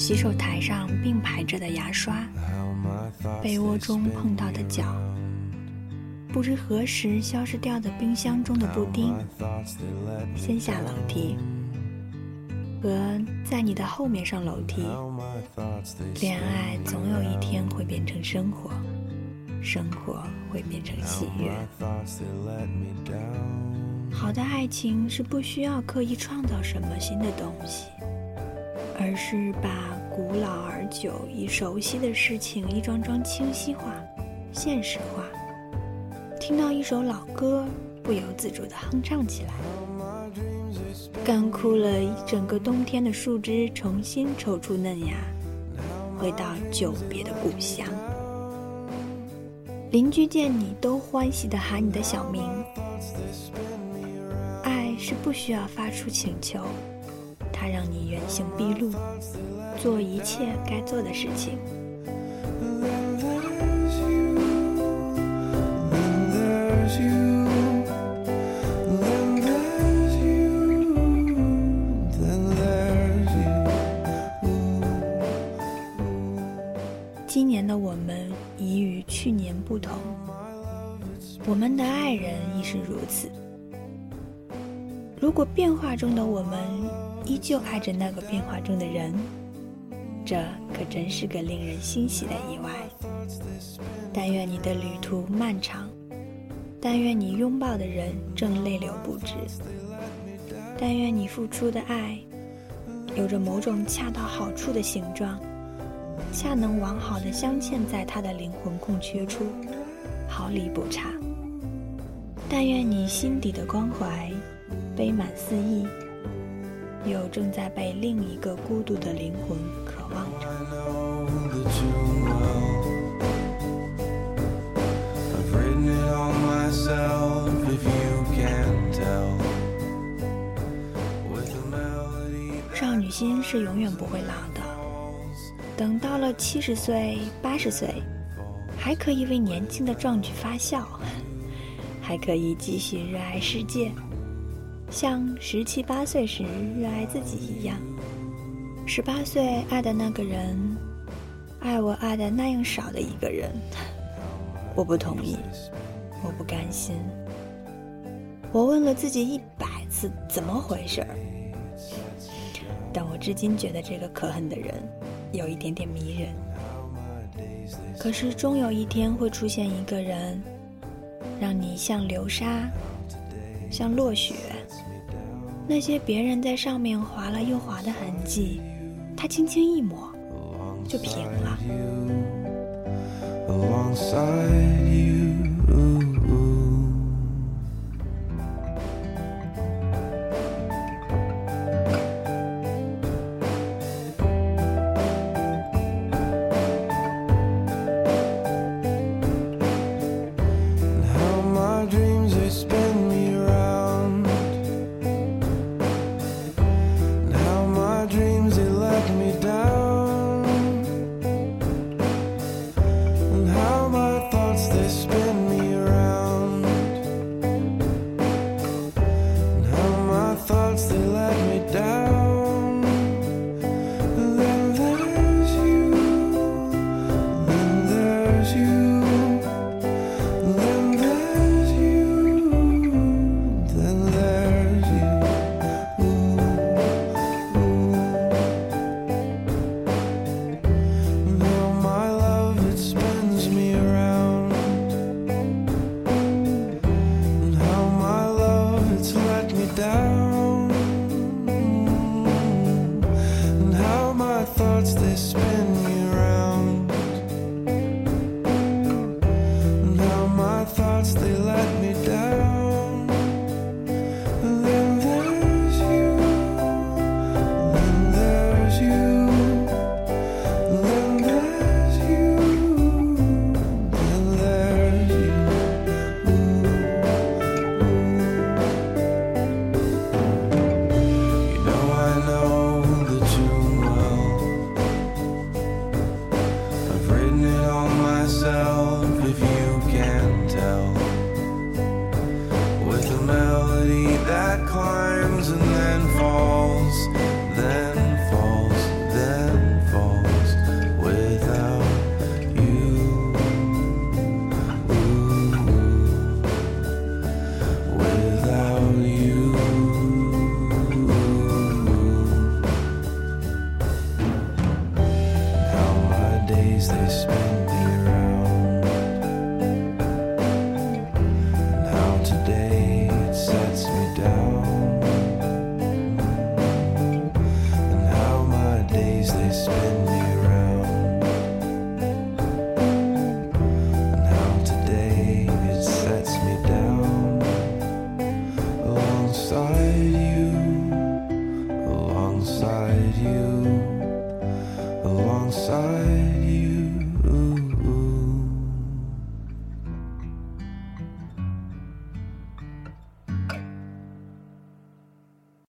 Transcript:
洗手台上并排着的牙刷，被窝中碰到的脚，不知何时消失掉的冰箱中的布丁，先下楼梯和在你的后面上楼梯。恋爱总有一天会变成生活，生活会变成喜悦。好的爱情是不需要刻意创造什么新的东西，而是把古老而久已熟悉的事情一桩桩清晰化、现实化。听到一首老歌，不由自主地哼唱起来。干枯了一整个冬天的树枝重新抽出嫩芽，回到久别的故乡。邻居见你都欢喜地喊你的小名。爱是不需要发出请求，它让你原形毕露，做一切该做的事情。今年的我们已与去年不同，我们的爱人亦是如此。如果变化中的我们依旧爱着那个变化中的人，这可真是个令人欣喜的意外。但愿你的旅途漫长，但愿你拥抱的人正泪流不止，但愿你付出的爱有着某种恰到好处的形状，恰能完好的镶嵌在他的灵魂空缺处，毫厘不差。但愿你心底的关怀杯满肆意，又正在被另一个孤独的灵魂渴望着。少女心是永远不会老的，等到了70岁、80岁，还可以为年轻的壮举发笑，还可以继续热爱世界，像17、18岁时热爱自己一样。18岁爱的那个人，爱我爱的那样少的一个人，我不同意，我不甘心。我问了自己100次怎么回事儿，但我至今觉得这个可恨的人有一点点迷人。可是终有一天会出现一个人，让你像流沙，像落雪，那些别人在上面划了又划的痕迹，他轻轻一抹就平了。 that climb